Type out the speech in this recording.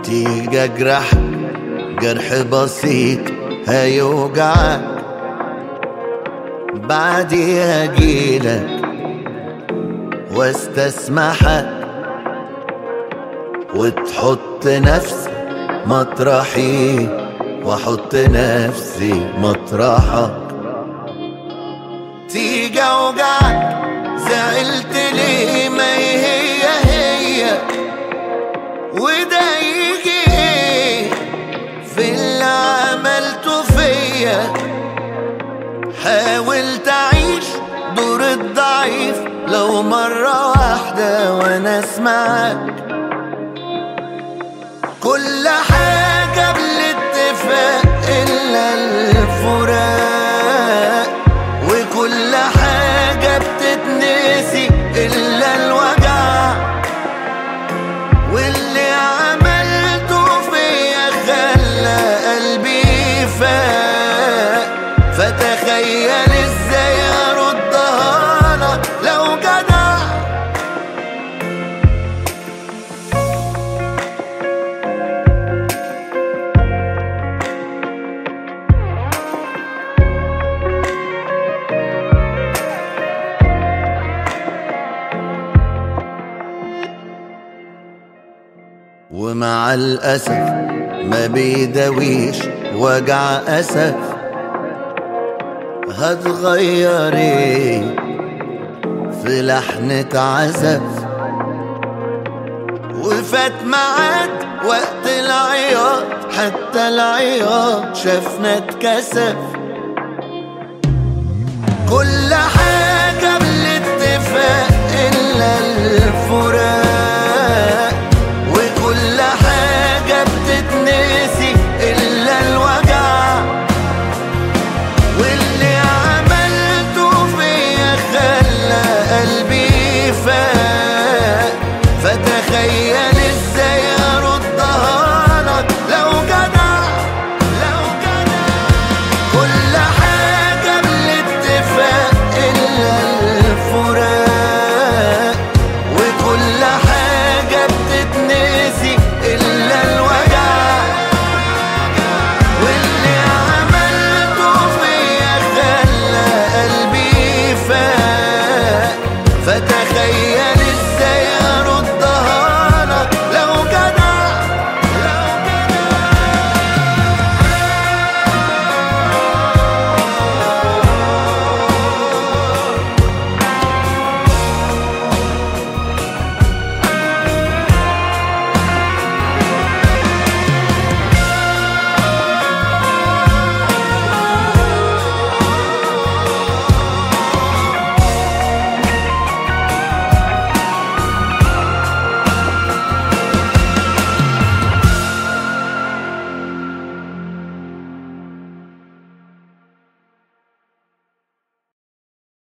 تيجي اجرحك جرح بسيط هيوجعك، بعديها اجيلك واستسمحك وتحط نفسك مطرحي واحط نفسي مطرحك. تيجي اوجعك زعلت ليه ما هي وده يجي في اللي عملته فيا. حاول تعيش دور الضعيف لو مرة واحدة وانا اسمعك. كل حاجة بالاتفاق إلا الفراق، وكل حاجة بتتنسي إلا الوجع. واللي عملته فيا خلى قلبي فاق، فتخيل ازاي اردها لك لو جدع. ومع الأسف ما بيداويش وجع أسف. هتغير ايه في لحنة عزف؟ وفات معاد وقت العياط، حتى العياط شافنا اتكسف. كل